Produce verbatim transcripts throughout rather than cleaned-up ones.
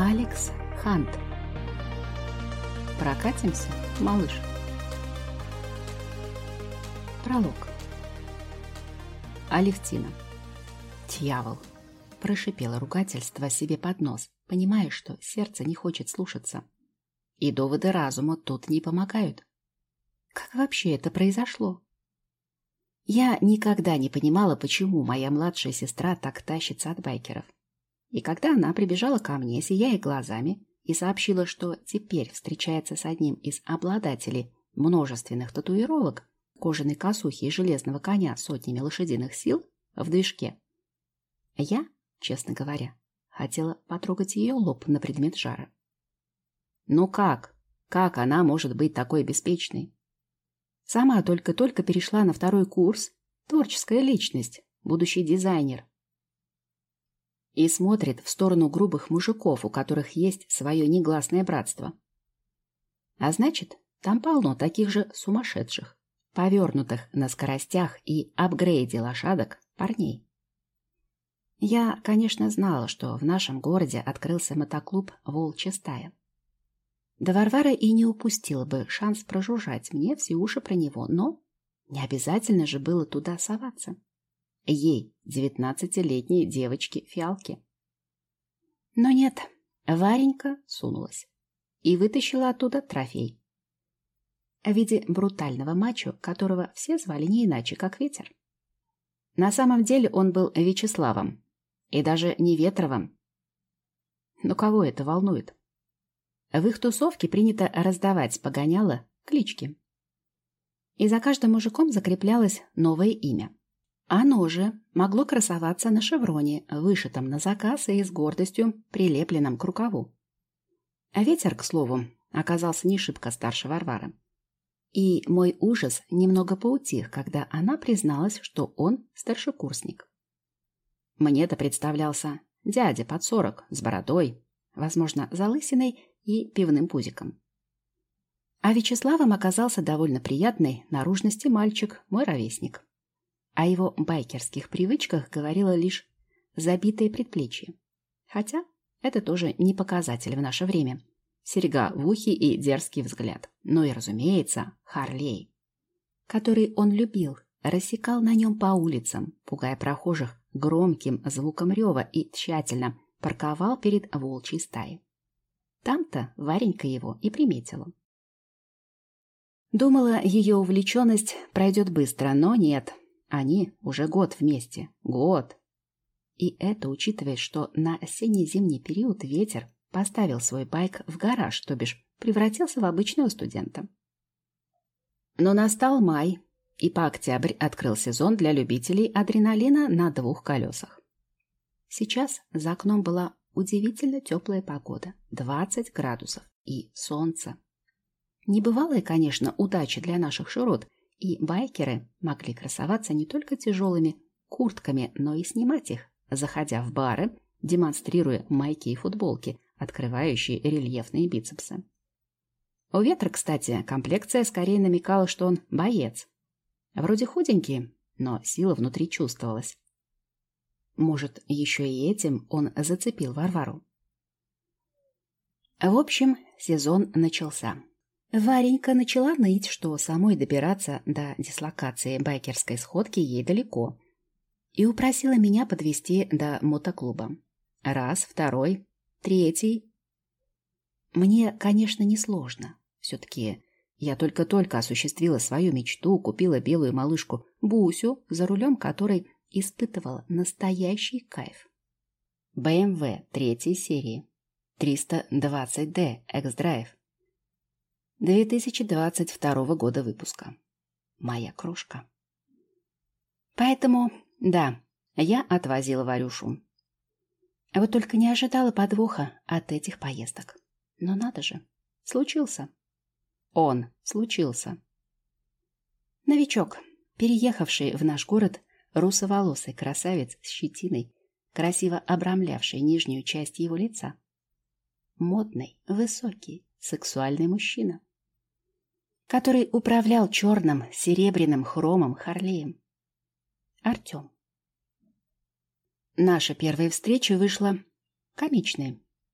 Алекс Хант. Прокатимся, малыш. Пролог. Алевтина. Дьявол. Прошипела ругательство себе под нос, понимая, что сердце не хочет слушаться. И доводы разума тут не помогают. Как вообще это произошло? Я никогда не понимала, почему моя младшая сестра так тащится от байкеров. И когда она прибежала ко мне, сияя глазами, и сообщила, что теперь встречается с одним из обладателей множественных татуировок, кожаной косухи и железного коня с сотнями лошадиных сил в движке, я, честно говоря, хотела потрогать ее лоб на предмет жара. Ну как? Как она может быть такой беспечной? Сама только-только перешла на второй курс, творческая личность, будущий дизайнер. И смотрит в сторону грубых мужиков, у которых есть свое негласное братство. А значит, там полно таких же сумасшедших, повернутых на скоростях и апгрейде лошадок парней. Я, конечно, знала, что в нашем городе открылся мотоклуб «Волчья стая». Да Варвара и не упустила бы шанс прожужжать мне все уши про него, но не обязательно же было туда соваться. Ей, девятнадцатилетней девочке-фиалке. Но нет, Варенька сунулась и вытащила оттуда трофей. В виде брутального мачо, которого все звали не иначе, как Ветер. На самом деле он был Вячеславом, и даже не Ветровым. Но кого это волнует? В их тусовке принято раздавать погоняло клички. И за каждым мужиком закреплялось новое имя. Оно же могло красоваться на шевроне, вышитом на заказ и с гордостью прилепленном к рукаву. А Ветер, к слову, оказался не шибко старше Варвары. И мой ужас немного поутих, когда она призналась, что он старшекурсник. Мне-то представлялся дядя под сорок, с бородой, возможно, залысиной и пивным пузиком. А Вячеславом оказался довольно приятный наружности мальчик, мой ровесник. О его байкерских привычках говорило лишь забитое предплечье. Хотя это тоже не показатель в наше время. Серьга в ухе и дерзкий взгляд. Ну и, разумеется, Харлей, который он любил, рассекал на нем по улицам, пугая прохожих громким звуком рева и тщательно парковал перед волчьей стаей. Там-то Варенька его и приметила. Думала, ее увлеченность пройдет быстро, но нет. Они уже год вместе. Год. И это учитывая, что на осенне-зимний период Ветер поставил свой байк в гараж, то бишь превратился в обычного студента. Но настал май, и по октябрь открыл сезон для любителей адреналина на двух колесах. Сейчас за окном была удивительно теплая погода, двадцать градусов и солнце. Небывалая, конечно, удача для наших широт, и байкеры могли красоваться не только тяжелыми куртками, но и снимать их, заходя в бары, демонстрируя майки и футболки, открывающие рельефные бицепсы. У Ветра, кстати, комплекция скорее намекала, что он боец. Вроде худенький, но сила внутри чувствовалась. Может, еще и этим он зацепил Варвару. В общем, сезон начался. Варенька начала ныть, что самой добираться до дислокации байкерской сходки ей далеко, и упросила меня подвезти до мотоклуба. Раз, второй, третий. Мне, конечно, несложно. Все-таки я только-только осуществила свою мечту, купила белую малышку Бусю, за рулем которой испытывала настоящий кайф. бэ эм вэ третьей серии, триста двадцать дэ X-Drive. две тысячи двадцать второго года выпуска. Моя крошка. Поэтому, да, я отвозила Варюшу. Вот только не ожидала подвоха от этих поездок. Но надо же, случился. Он случился. Новичок, переехавший в наш город, русоволосый красавец с щетиной, красиво обрамлявший нижнюю часть его лица. Модный, высокий, сексуальный мужчина, который управлял черным серебряным хромом Харлеем. Артем. Наша первая встреча вышла комичной.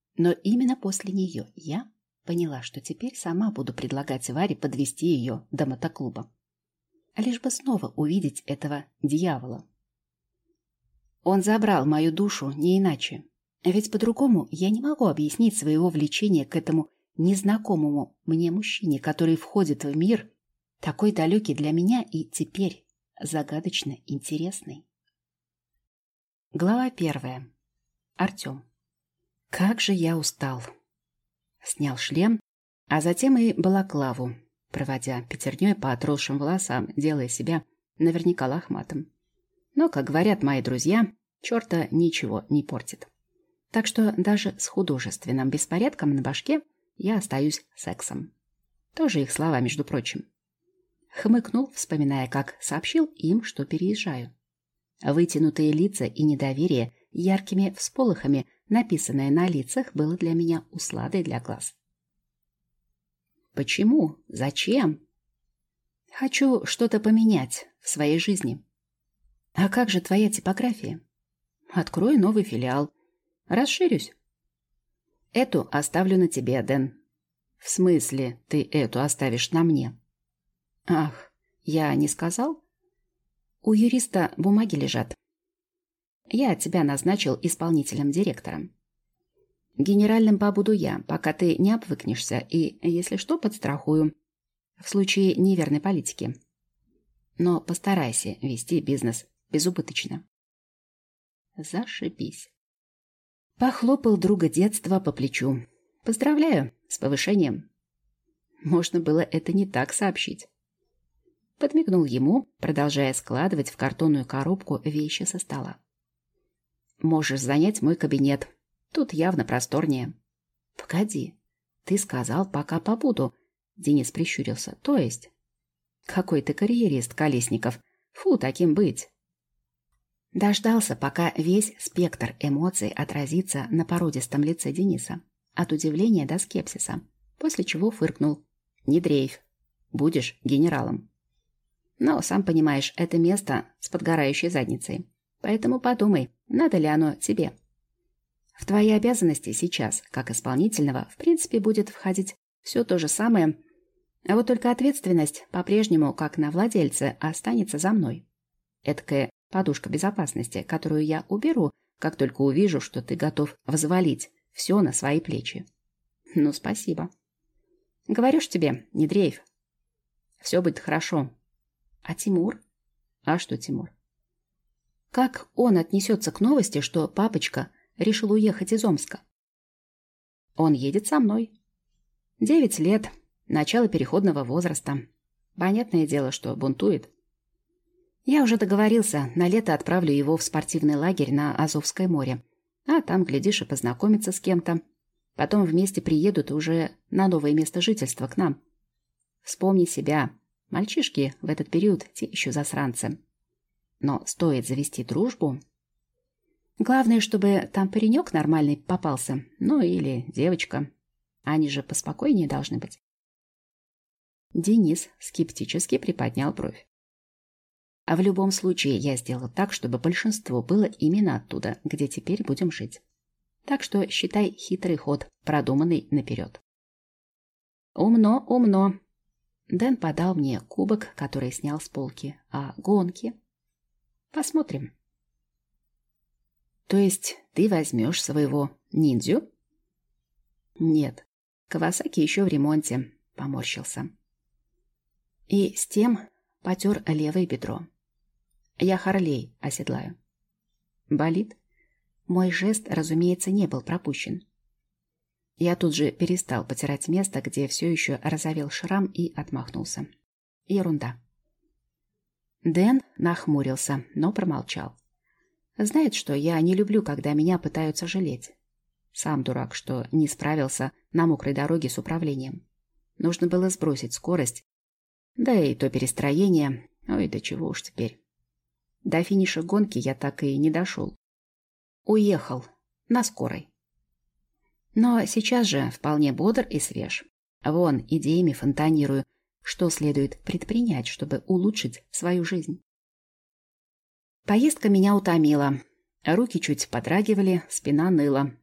Но именно после нее я поняла, что теперь сама буду предлагать Варе подвести ее до мотоклуба. Лишь бы снова увидеть этого дьявола. Он забрал мою душу, не иначе. Ведь по-другому я не могу объяснить своего влечения к этому незнакомому мне мужчине, который входит в мир, такой далекий для меня и теперь загадочно интересный. Глава первая. Артем. Как же я устал. Снял шлем, а затем и балаклаву, проводя пятерней по отросшим волосам, делая себя наверняка лохматым. Но, как говорят мои друзья, черта ничего не портит. Так что даже с художественным беспорядком на башке я остаюсь сексом. Тоже их слова, между прочим. Хмыкнул, вспоминая, как сообщил им, что переезжаю. Вытянутые лица и недоверие яркими всполохами, написанное на лицах, было для меня усладой для глаз. Почему? Зачем? Хочу что-то поменять в своей жизни. А как же твоя типография? Открою новый филиал. Расширюсь. Эту оставлю на тебе, Дэн. В смысле, ты эту оставишь на мне? Ах, я не сказал? У юриста бумаги лежат. Я тебя назначил исполнительным директором. Генеральным побуду я, пока ты не обвыкнешься, и, если что, подстрахую. В случае неверной политики. Но постарайся вести бизнес безубыточно. Зашибись. Похлопал друга детства по плечу. Поздравляю с повышением. Можно было это не так сообщить. Подмигнул ему, продолжая складывать в картонную коробку вещи со стола. Можешь занять мой кабинет. Тут явно просторнее. Погоди, ты сказал, пока побуду. Денис прищурился. То есть? Какой ты карьерист, Колесников. Фу, таким быть. Дождался, пока весь спектр эмоций отразится на породистом лице Дениса. От удивления до скепсиса. После чего фыркнул. Не дрейф. Будешь генералом. Но, сам понимаешь, это место с подгорающей задницей. Поэтому подумай, надо ли оно тебе. В твои обязанности сейчас, как исполнительного, в принципе, будет входить все то же самое, а вот только ответственность по-прежнему, как на владельце, останется за мной. Эдакая подушка безопасности, которую я уберу, как только увижу, что ты готов взвалить все на свои плечи. Ну, спасибо. Говорю ж тебе, не дрейф. Все будет хорошо. А Тимур? А что Тимур? Как он отнесется к новости, что папочка решил уехать из Омска? Он едет со мной. Девять лет, начало переходного возраста. Понятное дело, что бунтует. Я уже договорился, на лето отправлю его в спортивный лагерь на Азовское море. А там, глядишь, и познакомиться с кем-то. Потом вместе приедут уже на новое место жительства к нам. Вспомни себя. Мальчишки в этот период те еще засранцы. Но стоит завести дружбу. Главное, чтобы там паренек нормальный попался. Ну или девочка. Они же поспокойнее должны быть. Денис скептически приподнял бровь. А в любом случае я сделал так, чтобы большинство было именно оттуда, где теперь будем жить. Так что считай хитрый ход, продуманный наперед. Умно, умно. Дэн подал мне кубок, который снял с полки. А гонки? Посмотрим. То есть ты возьмешь своего ниндзю? Нет, Кавасаки еще в ремонте, поморщился. И с тем потер левое бедро. Я Харлей оседлаю. Болит? Мой жест, разумеется, не был пропущен. Я тут же перестал потирать место, где все еще разовел шрам, и отмахнулся. Ерунда. Дэн нахмурился, но промолчал. Знает, что я не люблю, когда меня пытаются жалеть. Сам дурак, что не справился на мокрой дороге с управлением. Нужно было сбросить скорость. Да и то перестроение. Ой, да чего уж теперь. До финиша гонки я так и не дошел. Уехал. На скорой. Но сейчас же вполне бодр и свеж. Вон, идеями фонтанирую, что следует предпринять, чтобы улучшить свою жизнь. Поездка меня утомила. Руки чуть подрагивали, спина ныла.